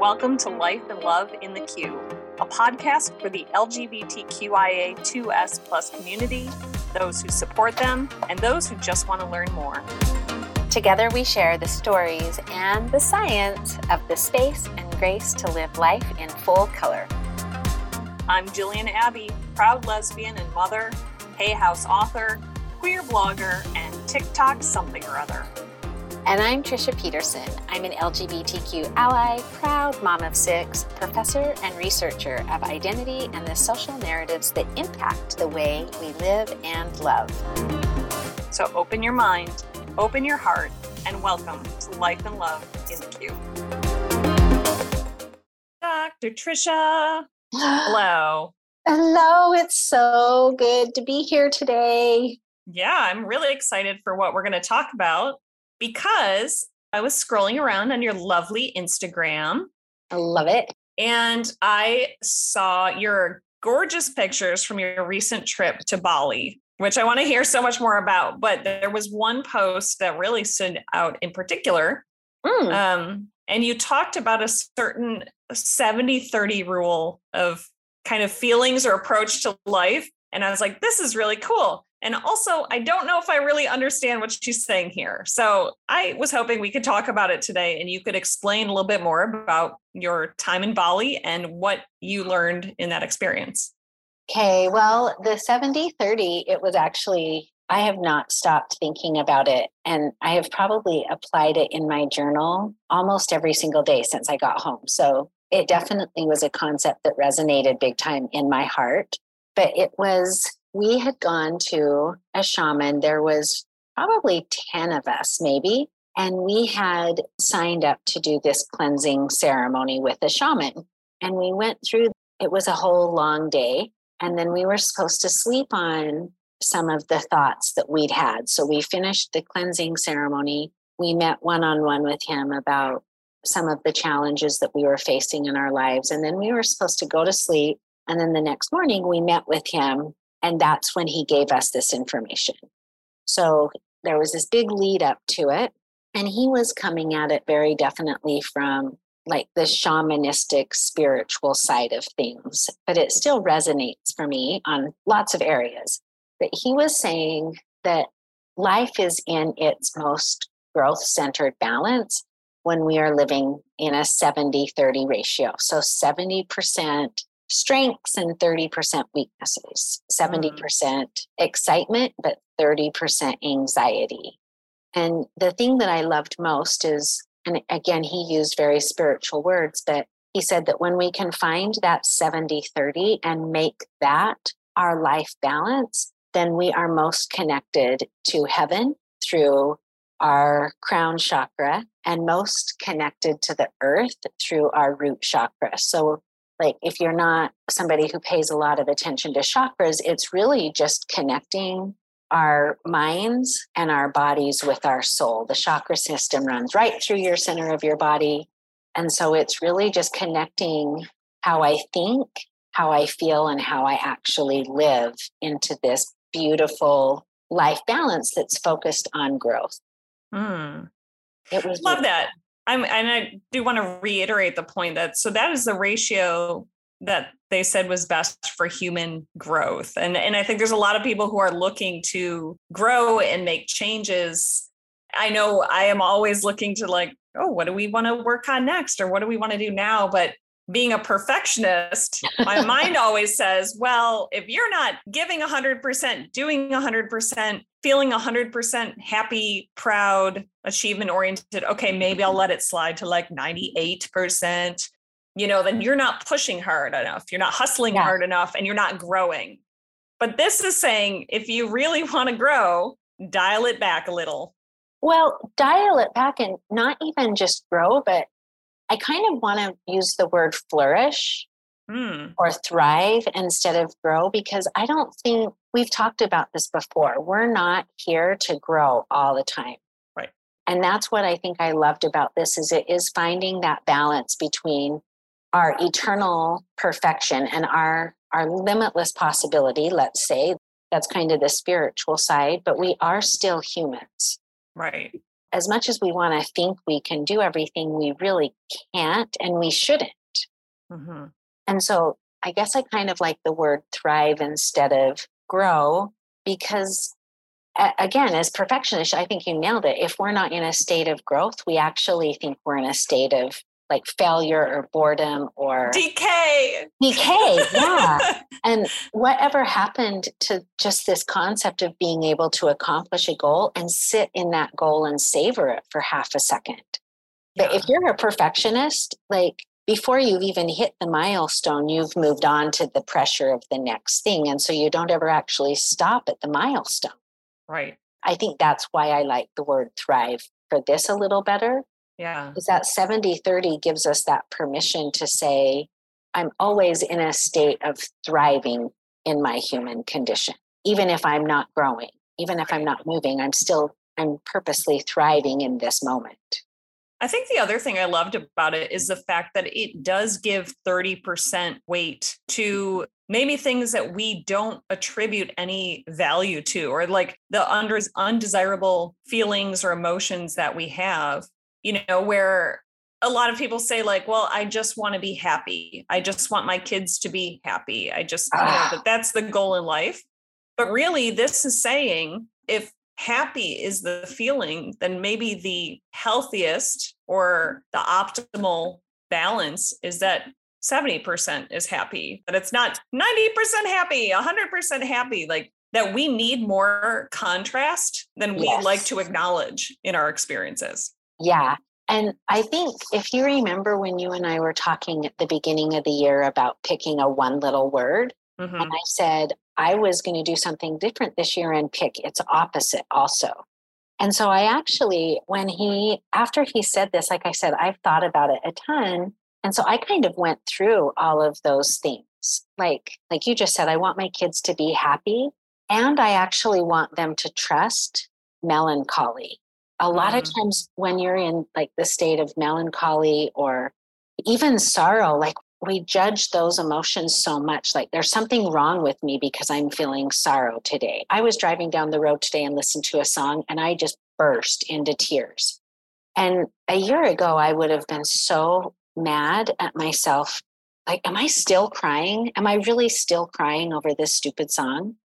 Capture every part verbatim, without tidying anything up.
Welcome to Life and Love in the Q, a podcast for the L G B T Q I A two S plus community, those who support them, and those who just want to learn more. Together we share the stories and the science of the space and grace to live life in full color. I'm Jillian Abbey, proud lesbian and mother, Hay House author, queer blogger, and TikTok something or other. And I'm Trisha Peterson. I'm an L G B T Q ally, proud mom of six, professor and researcher of identity and the social narratives that impact the way we live and love. So open your mind, open your heart, and welcome to Life and Love in the Q. Doctor Trisha, hello. Hello, it's so good to be here today. Yeah, I'm really excited for what we're going to talk about because I was scrolling around on your lovely Instagram. I love it. And I saw your gorgeous pictures from your recent trip to Bali, which I want to hear so much more about. But there was one post that really stood out in particular. Mm. Um, and you talked about a certain seventy thirty rule of kind of feelings or approach to life. And I was like, this is really cool. And also, I don't know if I really understand what she's saying here. So I was hoping we could talk about it today and you could explain a little bit more about your time in Bali and what you learned in that experience. Okay, well, the seventy thirty, it was actually, I have not stopped thinking about it. And I have probably applied it in my journal almost every single day since I got home. So it definitely was a concept that resonated big time in my heart. But it was, we had gone to a shaman. There was probably ten of us maybe. And we had signed up to do this cleansing ceremony with a shaman. And we went through, it was a whole long day. And then we were supposed to sleep on some of the thoughts that we'd had. So we finished the cleansing ceremony. We met one-on-one with him about some of the challenges that we were facing in our lives. And then we were supposed to go to sleep. And then the next morning we met with him, and that's when he gave us this information. So there was this big lead up to it, and he was coming at it very definitely from like the shamanistic spiritual side of things, but it still resonates for me on lots of areas. But he was saying that life is in its most growth-centered balance when we are living in a seventy thirty ratio. So seventy percent strengths and thirty percent weaknesses, seventy percent mm. excitement, but thirty percent anxiety. And the thing that I loved most is, and again, he used very spiritual words, but he said that when we can find that seventy thirty and make that our life balance, then we are most connected to heaven through our crown chakra and most connected to the earth through our root chakra. So like if you're not somebody who pays a lot of attention to chakras, it's really just connecting our minds and our bodies with our soul. The chakra system runs right through your center of your body. And so it's really just connecting how I think, how I feel, and how I actually live into this beautiful life balance that's focused on growth. Mm. It was Love that. I'm, and I do want to reiterate the point that, so that is the ratio that they said was best for human growth. And, and I think there's a lot of people who are looking to grow and make changes. I know I am always looking to like, oh, what do we want to work on next? Or what do we want to do now? But being a perfectionist, my mind always says, well, if you're not giving one hundred percent, doing one hundred percent, feeling one hundred percent happy, proud, achievement oriented, okay, maybe I'll let it slide to like ninety-eight percent. You know, then you're not pushing hard enough. You're not hustling yeah. hard enough, and you're not growing. But this is saying, if you really want to grow, dial it back a little. Well, dial it back and not even just grow, but I kind of want to use the word flourish mm. or thrive instead of grow, because I don't think we've talked about this before. We're not here to grow all the time. Right. And that's what I think I loved about this is it is finding that balance between our eternal perfection and our, our limitless possibility, let's say. That's kind of the spiritual side, but we are still humans. Right. as much as we want to think we can do everything, we really can't, and we shouldn't. Mm-hmm. And so I guess I kind of like the word thrive instead of grow, because again, as perfectionists, I think you nailed it. If we're not in a state of growth, we actually think we're in a state of like failure or boredom or decay. Decay, yeah. And whatever happened to just this concept of being able to accomplish a goal and sit in that goal and savor it for half a second? But Yeah. if you're a perfectionist, like before you've even hit the milestone, you've moved on to the pressure of the next thing. And so you don't ever actually stop at the milestone. Right. I think that's why I like the word thrive for this a little better. Yeah. Is that seventy thirty gives us that permission to say, I'm always in a state of thriving in my human condition. Even if I'm not growing, even if I'm not moving, I'm still, I'm purposely thriving in this moment. I think the other thing I loved about it is the fact that it does give thirty percent weight to maybe things that we don't attribute any value to, or like the under, undesirable feelings or emotions that we have, you know, where a lot of people say like, well, I just want to be happy. I just want my kids to be happy. I just, you know, that that's the goal in life. But really, this is saying if happy is the feeling, then maybe the healthiest or the optimal balance is that seventy percent is happy, that it's not ninety percent happy, one hundred percent happy, like that we need more contrast than we Yes. like to acknowledge in our experiences. Yeah. And I think if you remember when you and I were talking at the beginning of the year about picking a one little word, Mm-hmm. and I said, I was going to do something different this year and pick its opposite also. And so I actually, when he, after he said this, like I said, I've thought about it a ton. And so I kind of went through all of those things. Like, like you just said, I want my kids to be happy. And I actually want them to trust melancholy. A lot mm. of times when you're in like the state of melancholy or even sorrow, like we judge those emotions so much. Like there's something wrong with me because I'm feeling sorrow today. I was driving down the road today and listened to a song and I just burst into tears. And a year ago, I would have been so mad at myself. Like, am I still crying? Am I really still crying over this stupid song?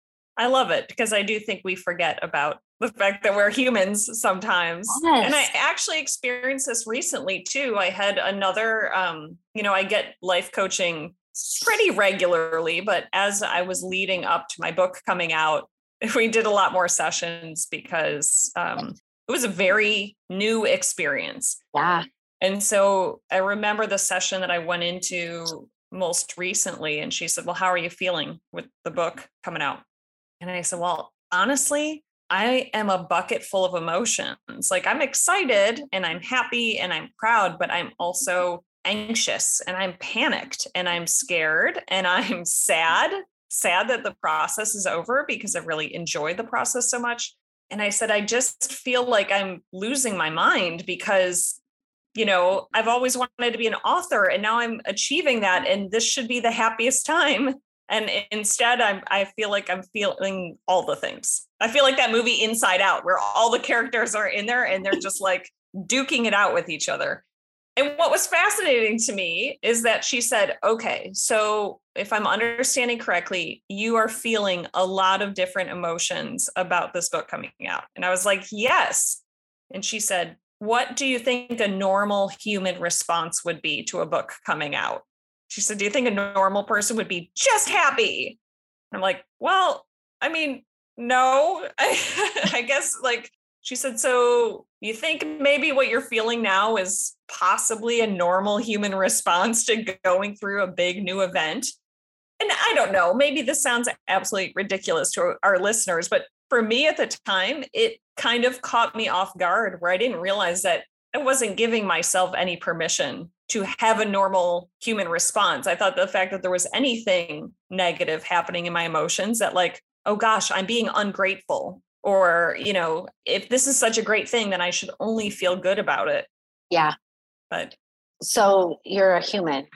I love it because I do think we forget about the fact that we're humans sometimes. Yes. And I actually experienced this recently too. I had another, um, you know, I get life coaching pretty regularly, but as I was leading up to my book coming out, we did a lot more sessions because um, it was a very new experience. Yeah. And so I remember the session that I went into most recently, and she said, well, how are you feeling with the book coming out? And I said, well, honestly, I am a bucket full of emotions. Like I'm excited and I'm happy and I'm proud, but I'm also anxious and I'm panicked and I'm scared and I'm sad, sad that the process is over because I really enjoyed the process so much. And I said, I just feel like I'm losing my mind because, you know, I've always wanted to be an author and now I'm achieving that. And this should be the happiest time. And instead, I'm, I feel like I'm feeling all the things. I feel like that movie Inside Out, where all the characters are in there and they're just like duking it out with each other. And what was fascinating to me is that she said, okay, so if I'm understanding correctly, you are feeling a lot of different emotions about this book coming out. And I was like, yes. And she said, what do you think a normal human response would be to a book coming out? She said, do you think a normal person would be just happy? I'm like, well, I mean, no, I, I guess like she said, so you think maybe what you're feeling now is possibly a normal human response to going through a big new event? And I don't know, maybe this sounds absolutely ridiculous to our listeners, but for me at the time, it kind of caught me off guard where I didn't realize that I wasn't giving myself any permission to have a normal human response. I thought the fact that there was anything negative happening in my emotions that like, oh gosh, I'm being ungrateful. Or, you know, if this is such a great thing, then I should only feel good about it. Yeah. But so you're a human.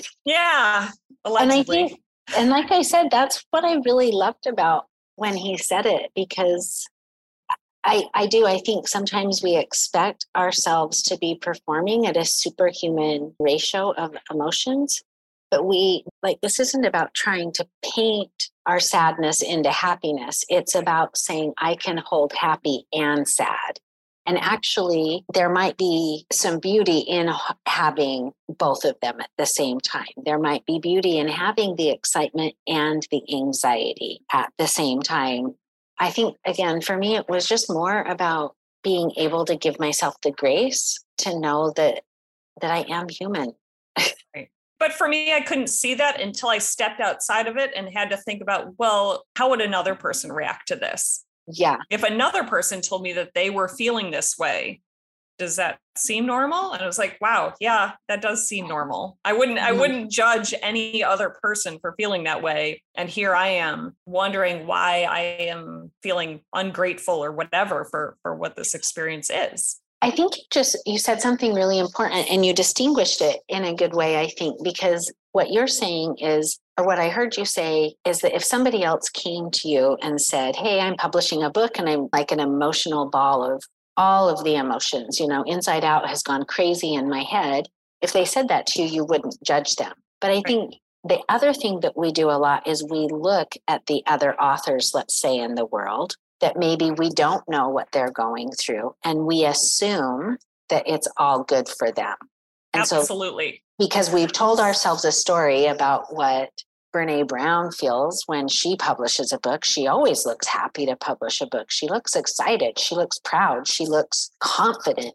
Yeah. Allegedly. And I think, and like I said, that's what I really loved about when he said it, because I, I do. I think sometimes we expect ourselves to be performing at a superhuman ratio of emotions, but we like this isn't about trying to paint our sadness into happiness. It's about saying, I can hold happy and sad. And actually, there might be some beauty in having both of them at the same time. There might be beauty in having the excitement and the anxiety at the same time. I think, again, for me, it was just more about being able to give myself the grace to know that that I am human. Right. But for me, I couldn't see that until I stepped outside of it and had to think about, well, how would another person react to this? Yeah. If another person told me that they were feeling this way, does that seem normal? And I was like, wow, yeah, that does seem normal. I wouldn't, I wouldn't judge any other person for feeling that way. And here I am wondering why I am feeling ungrateful or whatever for, for what this experience is. I think you just, you said something really important and you distinguished it in a good way, I think, because what you're saying is, or what I heard you say is that if somebody else came to you and said, hey, I'm publishing a book and I'm like an emotional ball of all of the emotions, you know, inside out has gone crazy in my head. If they said that to you, you wouldn't judge them. But I think the other thing that we do a lot is we look at the other authors, let's say in the world, that maybe we don't know what they're going through. And we assume that it's all good for them. And Absolutely. So, because we've told ourselves a story about what Brene Brown feels when she publishes a book. She always looks happy to publish a book. She looks excited. She looks proud. She looks confident.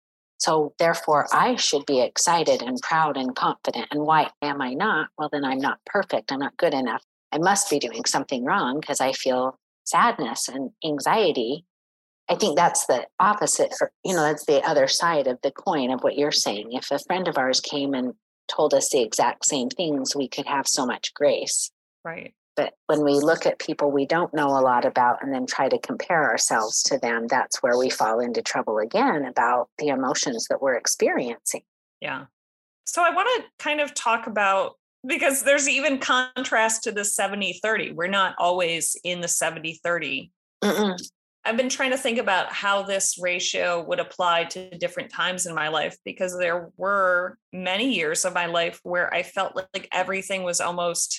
So therefore, I should be excited and proud and confident. And why am I not? Well, then I'm not perfect. I'm not good enough. I must be doing something wrong because I feel sadness and anxiety. I think that's the opposite, or, you know, that's the other side of the coin of what you're saying. If a friend of ours came and told us the exact same things, we could have so much grace. Right. But when we look at people we don't know a lot about and then try to compare ourselves to them, that's where we fall into trouble again about the emotions that we're experiencing. Yeah. So I want to kind of talk about, because there's even contrast to the seventy thirty. We're not always in the seventy thirty. Mm-mm. I've been trying to think about how this ratio would apply to different times in my life, because there were many years of my life where I felt like everything was almost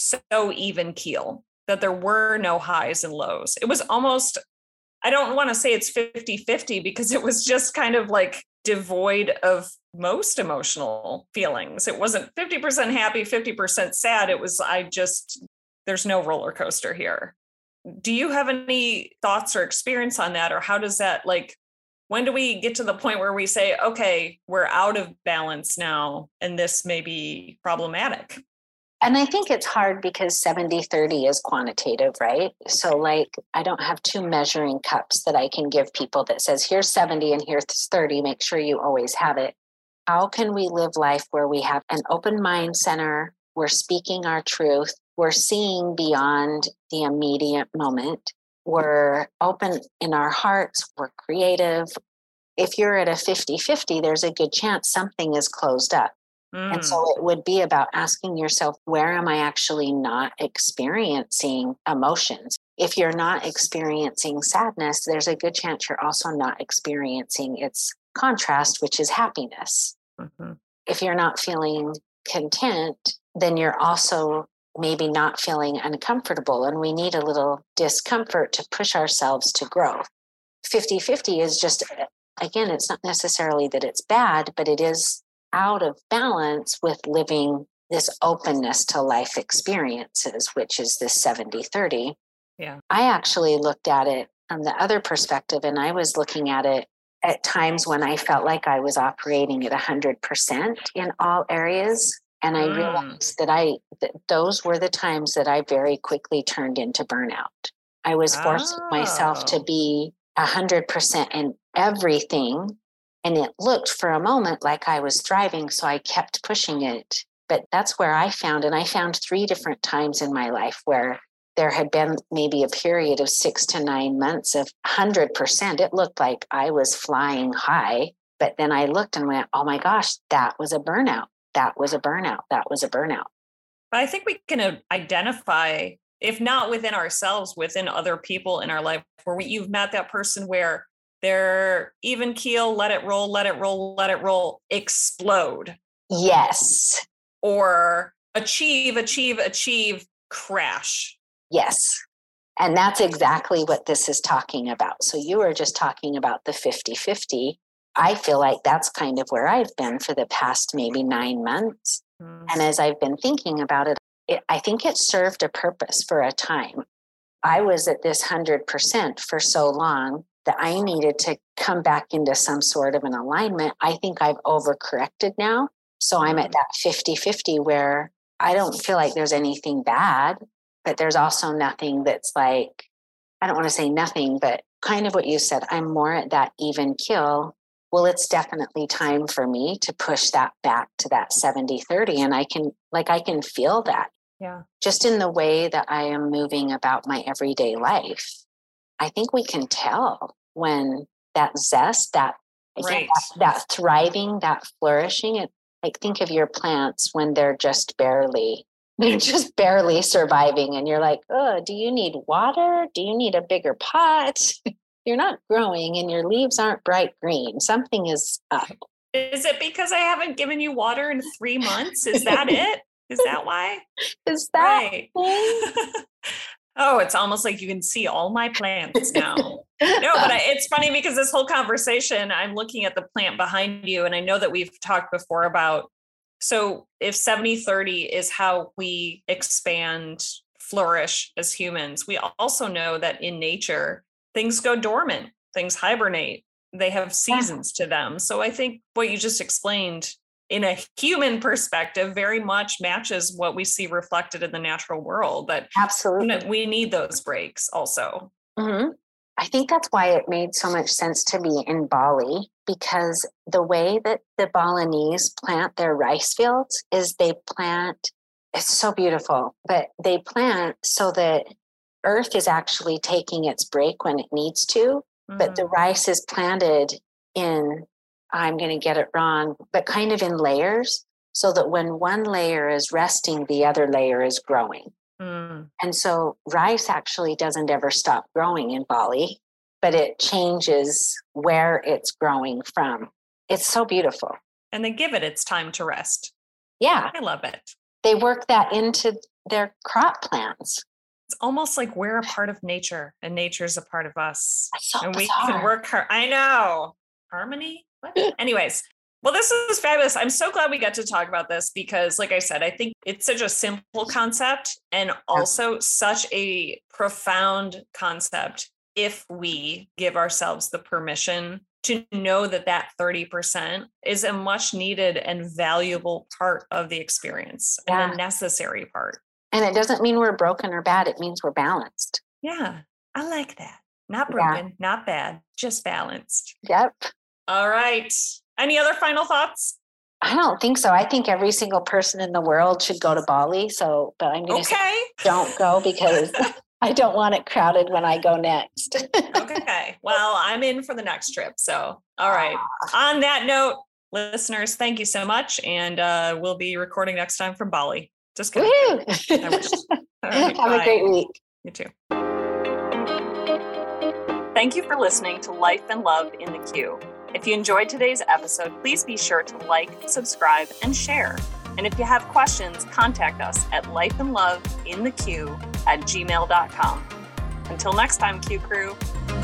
so even keel, that there were no highs and lows. It was almost, I don't want to say it's fifty-fifty because it was just kind of like devoid of most emotional feelings. It wasn't fifty percent happy, fifty percent sad. It was, I just, there's no roller coaster here. Do you have any thoughts or experience on that? Or how does that, like, when do we get to the point where we say, okay, we're out of balance now, and this may be problematic? And I think it's hard because seventy thirty is quantitative, right? So like, I don't have two measuring cups that I can give people that says, here's seventy and here's thirty, make sure you always have it. How can we live life where we have an open mind center, we're speaking our truth, we're seeing beyond the immediate moment, we're open in our hearts, we're creative. If you're at a fifty-fifty, there's a good chance something is closed up. Mm. And so it would be about asking yourself, where am I actually not experiencing emotions? If you're not experiencing sadness, there's a good chance you're also not experiencing its contrast, which is happiness. Mm-hmm. If you're not feeling content, then you're also maybe not feeling uncomfortable. And we need a little discomfort to push ourselves to grow. fifty-fifty is just, again, it's not necessarily that it's bad, but it is out of balance with living this openness to life experiences, which is this seventy thirty. Yeah. I actually looked at it from the other perspective, and I was looking at it at times when I felt like I was operating at one hundred percent in all areas. And I mm. realized that I that those were the times that I very quickly turned into burnout. I was forcing oh. myself to be one hundred percent in everything. And it looked for a moment like I was thriving, so I kept pushing it. But that's where I found, and I found three different times in my life where there had been maybe a period of six to nine months of one hundred percent. It looked like I was flying high. But then I looked and went, oh my gosh, that was a burnout. That was a burnout. That was a burnout. I think we can identify if not within ourselves, within other people in our life, where we, you've met that person where they're even keel, let it roll, let it roll, let it roll, explode. Yes. Or achieve, achieve, achieve, crash. Yes. And that's exactly what this is talking about. So you were just talking about the fifty-fifty. I feel like that's kind of where I've been for the past maybe nine months. Mm. And as I've been thinking about it, it, I think it served a purpose for a time. I was at this one hundred percent for so long that I needed to come back into some sort of an alignment. I think I've overcorrected now. So I'm at that fifty-fifty where I don't feel like there's anything bad, but there's also nothing that's like, I don't want to say nothing, but kind of what you said, I'm more at that even keel. Well, it's definitely time for me to push that back to that seventy thirty. And I can, like, I can feel that. Yeah. Just in the way that I am moving about my everyday life. I think we can tell when that zest, that, right. that, that thriving, that flourishing, it, like think of your plants when they're just barely, they're just barely surviving. And you're like, oh, do you need water? Do you need a bigger pot? You're not growing and your leaves aren't bright green. Something is up. Is it because I haven't given you water in three months? Is that it? Is that why? Is that right? Oh, it's almost like you can see all my plants now. No, but I, it's funny because this whole conversation, I'm looking at the plant behind you, and I know that we've talked before about, so if seventy thirty is how we expand, flourish as humans, we also know that in nature, things go dormant, things hibernate, they have seasons yeah. to them. So I think what you just explained in a human perspective very much matches what we see reflected in the natural world, that absolutely we need those breaks also. Mm-hmm. I think that's why it made so much sense to be in Bali, because the way that the Balinese plant their rice fields is they plant, it's so beautiful, but they plant so that earth is actually taking its break when it needs to, mm-hmm. but the rice is planted in, I'm going to get it wrong, but kind of in layers, so that when one layer is resting, the other layer is growing. Mm. And so rice actually doesn't ever stop growing in Bali, but it changes where it's growing from. It's so beautiful. And they give it its time to rest. Yeah. I love it. They work that into their crop plans. It's almost like we're a part of nature and nature's a part of us. That's so and bizarre. We can work hard. I know. Harmony? What? Anyways, well, this is fabulous. I'm so glad we got to talk about this because, like I said, I think it's such a simple concept and also such a profound concept if we give ourselves the permission to know that that thirty percent is a much needed and valuable part of the experience yeah. and a necessary part. And it doesn't mean we're broken or bad. It means we're balanced. Yeah, I like that. Not broken, yeah. not bad, just balanced. Yep. All right. Any other final thoughts? I don't think so. I think every single person in the world should go to Bali. So, but I'm going to okay. say don't go because I don't want it crowded when I go next. Okay. Well, I'm in for the next trip. So, all right. Ah. On that note, listeners, thank you so much. And uh, we'll be recording next time from Bali. Just kidding. I wish. All right, Have bye. a great week. You too. Thank you for listening to Life and Love in the Queue. If you enjoyed today's episode, please be sure to like, subscribe, and share. And if you have questions, contact us at lifeandloveinthequeue at gmail dot com. Until next time, Q Crew.